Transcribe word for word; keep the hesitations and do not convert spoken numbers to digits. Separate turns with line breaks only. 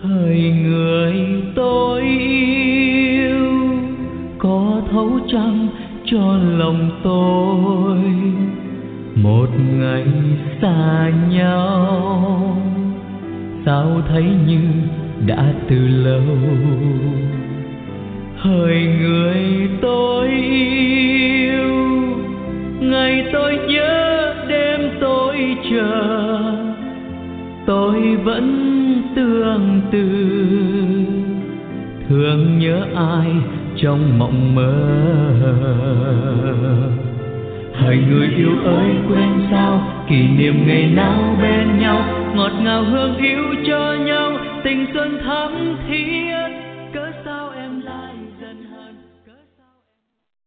Hỡi người tôi yêu, có thấu chăng cho lòng tôi một ngày xa nhau, sao thấy như đã từ lâu. Hỡi người tôi yêu, ngày tôi nhớ đêm tôi chờ, tôi vẫn tương tư thương nhớ ai trong mộng mơ. Hỡi người yêu ơi, quên sao kỷ niệm ngày nào bên nhau, ngọt ngào hương yêu cho nhau, tình xuân thắm thiết